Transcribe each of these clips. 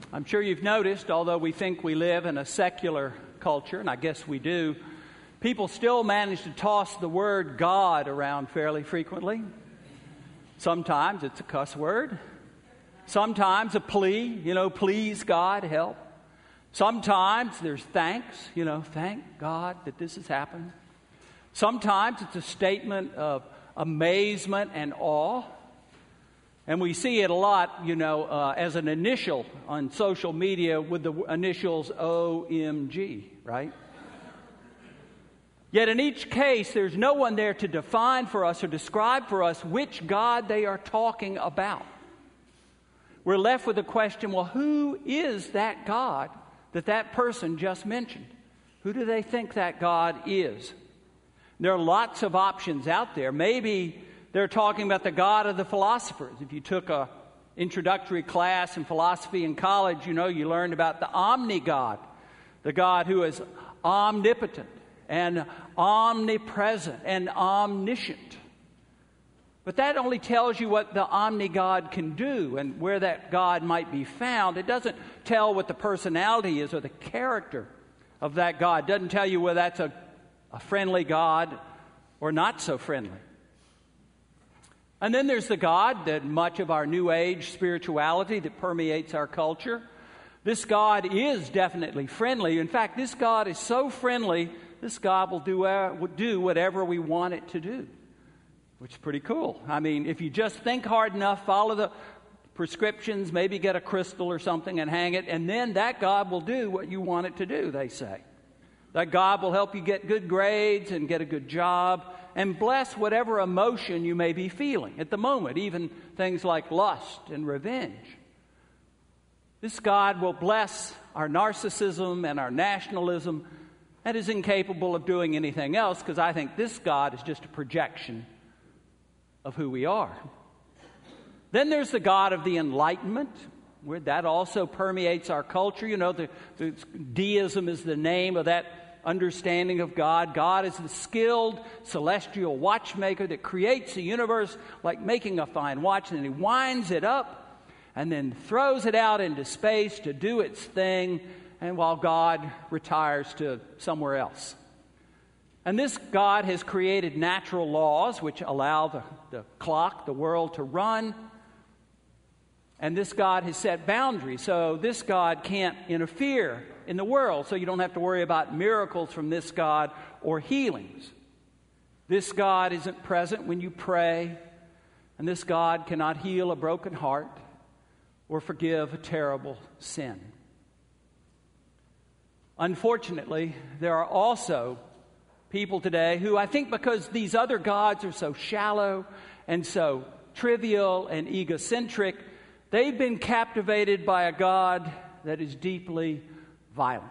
I'm sure you've noticed, although we think we live in a secular culture, and I guess we do, people still manage to toss the word God around fairly frequently. Sometimes it's a cuss word. Sometimes a plea, please God, help. Sometimes there's thanks, thank God that this has happened. Sometimes it's a statement of amazement and awe. And we see it a lot, as an initial on social media with the initials OMG, right? Yet in each case, there's no one there to define for us or describe for us which God they are talking about. We're left with the question, well, who is that God that person just mentioned? Who do they think that God is? There are lots of options out there. Maybe they're talking about the God of the philosophers. If you took a introductory class in philosophy in college, you learned about the omni-God, the God who is omnipotent and omnipresent and omniscient. But that only tells you what the omni-God can do and where that God might be found. It doesn't tell what the personality is or the character of that God. It doesn't tell you whether that's a friendly God or not so friendly. And then there's the God that much of our New Age spirituality that permeates our culture. This God is definitely friendly. In fact, this God is so friendly, this God will do whatever we want it to do, which is pretty cool. I mean, if you just think hard enough, follow the prescriptions, maybe get a crystal or something and hang it, and then that God will do what you want it to do, they say. That God will help you get good grades and get a good job and bless whatever emotion you may be feeling at the moment, even things like lust and revenge. This God will bless our narcissism and our nationalism and is incapable of doing anything else, because I think this God is just a projection of who we are. Then there's the God of the Enlightenment, where that also permeates our culture. The deism is the name of that understanding of God. God is the skilled celestial watchmaker that creates the universe like making a fine watch, and he winds it up and then throws it out into space to do its thing, and while God retires to somewhere else. And this God has created natural laws which allow the clock, the world to run. And this God has set boundaries, so this God can't interfere in the world, so you don't have to worry about miracles from this God or healings. This God isn't present when you pray, and this God cannot heal a broken heart or forgive a terrible sin. Unfortunately, there are also people today who, I think because these other gods are so shallow and so trivial and egocentric, they've been captivated by a God that is deeply violent.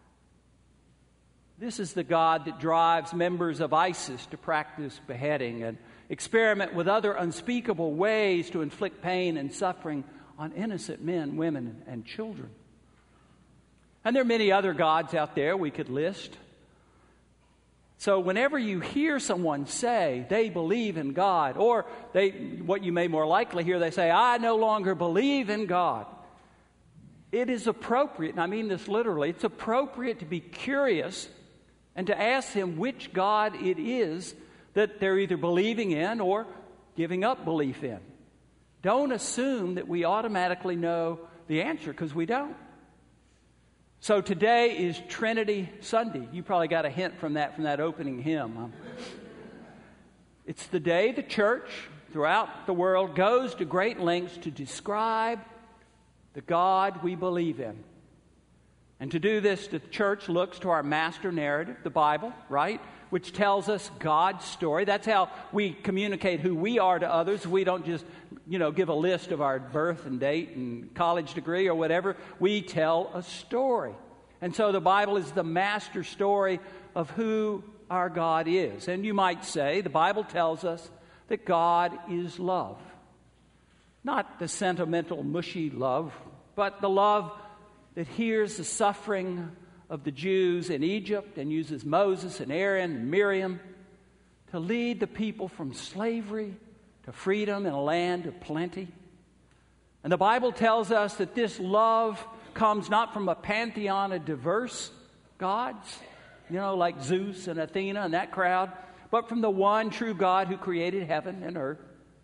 This is the God that drives members of ISIS to practice beheading and experiment with other unspeakable ways to inflict pain and suffering on innocent men, women, and children. And there are many other gods out there we could list. So whenever you hear someone say they believe in God, or what you may more likely hear, they say, I no longer believe in God, it is appropriate, and I mean this literally, it's appropriate to be curious and to ask them which God it is that they're either believing in or giving up belief in. Don't assume that we automatically know the answer, because we don't. So today is Trinity Sunday. You probably got a hint from that opening hymn. It's the day the church throughout the world goes to great lengths to describe the God we believe in. And to do this, the church looks to our master narrative, the Bible, right? Which tells us God's story. That's how we communicate who we are to others. We don't just, give a list of our birth and date and college degree or whatever. We tell a story. And so the Bible is the master story of who our God is. And you might say, the Bible tells us that God is love. Not the sentimental, mushy love, but the love that hears the suffering of the Jews in Egypt and uses Moses and Aaron and Miriam to lead the people from slavery to freedom in a land of plenty. And the Bible tells us that this love comes not from a pantheon of diverse gods, like Zeus and Athena and that crowd, but from the one true God who created heaven and earth.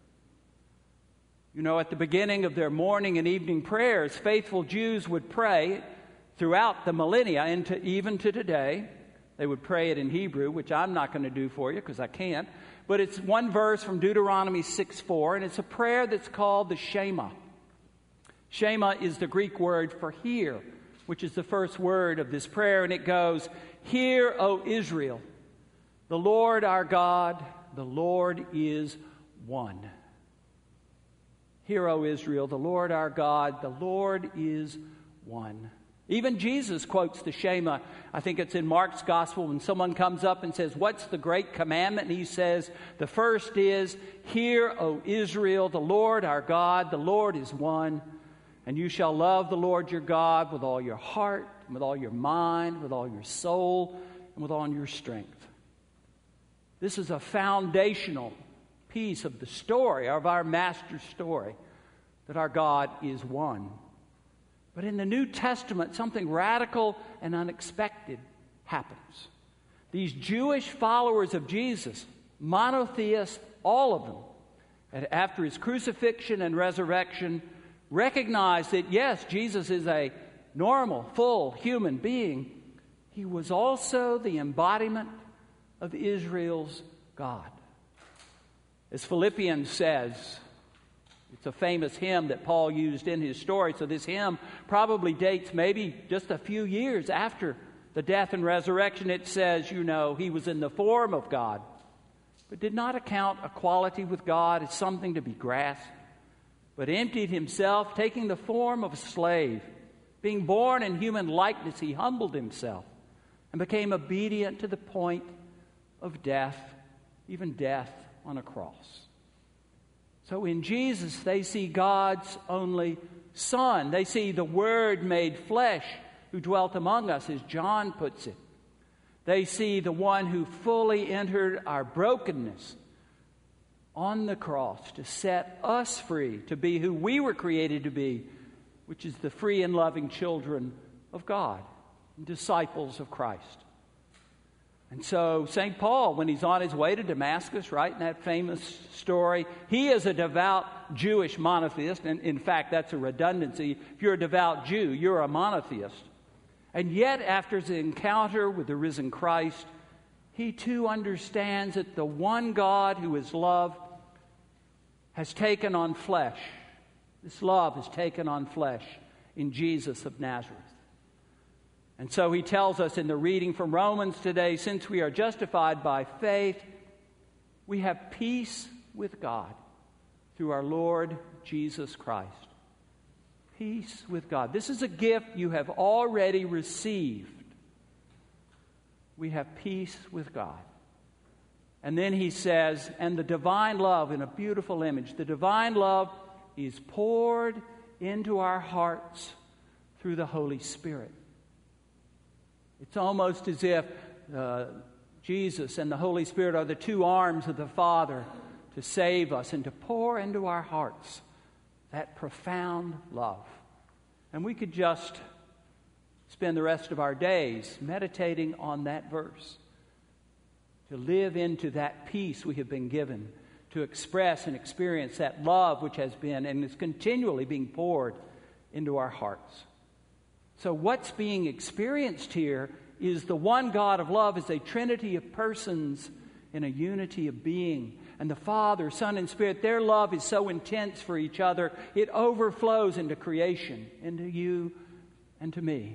At the beginning of their morning and evening prayers, faithful Jews would pray throughout the millennia, even to today. They would pray it in Hebrew, which I'm not going to do for you because I can't. But it's one verse from Deuteronomy 6:4, and it's a prayer that's called the Shema. Shema is the Greek word for hear, which is the first word of this prayer, and it goes, "Hear, O Israel, the Lord our God, the Lord is one." Hear, O Israel, the Lord our God, the Lord is one. Even Jesus quotes the Shema. I think it's in Mark's Gospel when someone comes up and says, "What's the great commandment?" And he says, the first is, "Hear, O Israel, the Lord our God, the Lord is one. And you shall love the Lord your God with all your heart, and with all your mind, with all your soul, and with all your strength." This is a foundational piece of the story, of our master's story, that our God is one. But in the New Testament, something radical and unexpected happens. These Jewish followers of Jesus, monotheists, all of them, and after his crucifixion and resurrection, recognize that, yes, Jesus is a normal, full human being. He was also the embodiment of Israel's God. As Philippians says, it's a famous hymn that Paul used in his story, so this hymn probably dates maybe just a few years after the death and resurrection. It says, he was in the form of God, but did not account equality with God as something to be grasped, but emptied himself, taking the form of a slave. Being born in human likeness, he humbled himself and became obedient to the point of death, even death on a cross. So in Jesus, they see God's only Son. They see the Word made flesh who dwelt among us, as John puts it. They see the one who fully entered our brokenness on the cross to set us free, to be who we were created to be, which is the free and loving children of God, disciples of Christ. And so St. Paul, when he's on his way to Damascus, right, in that famous story, he is a devout Jewish monotheist. And in fact, that's a redundancy. If you're a devout Jew, you're a monotheist. And yet, after his encounter with the risen Christ, he too understands that the one God who is love has taken on flesh. This love has taken on flesh in Jesus of Nazareth. And so he tells us in the reading from Romans today, since we are justified by faith, we have peace with God through our Lord Jesus Christ. Peace with God. This is a gift you have already received. We have peace with God. And then he says, and the divine love, in a beautiful image, the divine love is poured into our hearts through the Holy Spirit. It's almost as if Jesus and the Holy Spirit are the two arms of the Father to save us and to pour into our hearts that profound love. And we could just spend the rest of our days meditating on that verse, to live into that peace we have been given, to express and experience that love which has been and is continually being poured into our hearts. So what's being experienced here is the one God of love is a trinity of persons in a unity of being. And the Father, Son, and Spirit, their love is so intense for each other, it overflows into creation, into you and to me.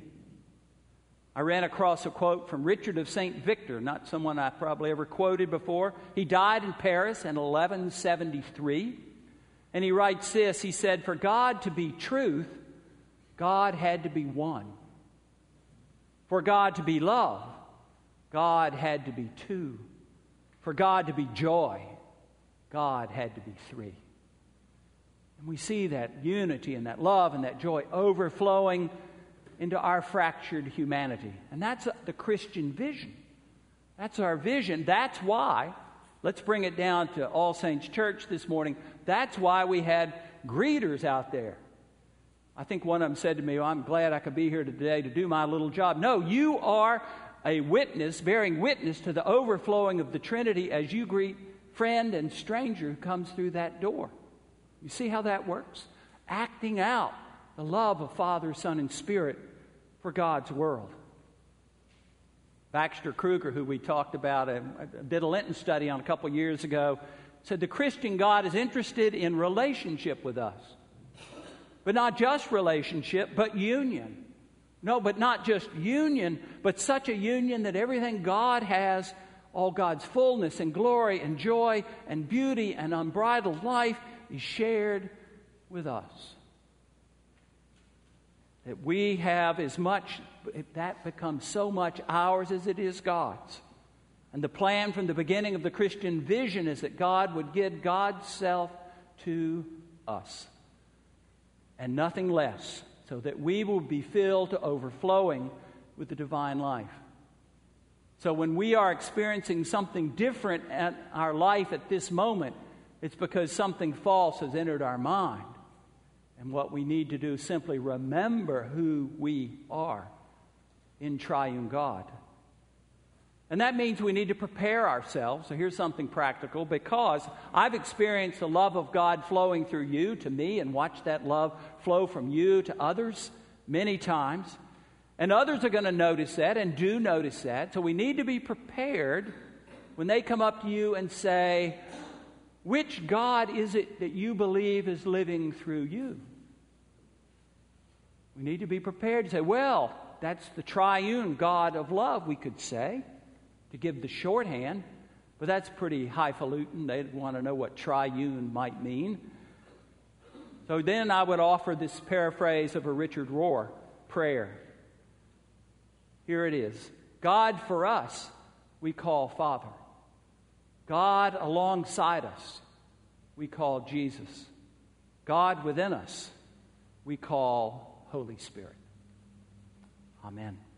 I ran across a quote from Richard of St. Victor, not someone I probably ever quoted before. He died in Paris in 1173. And he writes this, he said, "For God to be truth, God had to be one. For God to be love, God had to be two. For God to be joy, God had to be three." And we see that unity and that love and that joy overflowing into our fractured humanity. And that's the Christian vision. That's our vision. That's why, let's bring it down to All Saints Church this morning, that's why we had greeters out there. I think one of them said to me, well, I'm glad I could be here today to do my little job. No, you are a witness, bearing witness to the overflowing of the Trinity as you greet friend and stranger who comes through that door. You see how that works? Acting out the love of Father, Son, and Spirit for God's world. Baxter Kruger, who we talked about, did a Lenten study on a couple years ago, said the Christian God is interested in relationship with us. But not just relationship, but union. No, but not just union, but such a union that everything God has, all God's fullness and glory and joy and beauty and unbridled life, is shared with us. That we have as much, that becomes so much ours as it is God's. And the plan from the beginning of the Christian vision is that God would give God's self to us. And nothing less, so that we will be filled to overflowing with the divine life. So when we are experiencing something different in our life at this moment, it's because something false has entered our mind. And what we need to do is simply remember who we are in triune God. And that means we need to prepare ourselves. So here's something practical, because I've experienced the love of God flowing through you to me and watched that love flow from you to others many times. And others are going to notice that and do notice that. So we need to be prepared when they come up to you and say, which God is it that you believe is living through you? We need to be prepared to say, well, that's the triune God of love, we could say, to give the shorthand. But that's pretty highfalutin. They'd want to know what triune might mean. So then I would offer this paraphrase of a Richard Rohr prayer. Here it is. God for us, we call Father. God alongside us, we call Jesus. God within us, we call Holy Spirit. Amen.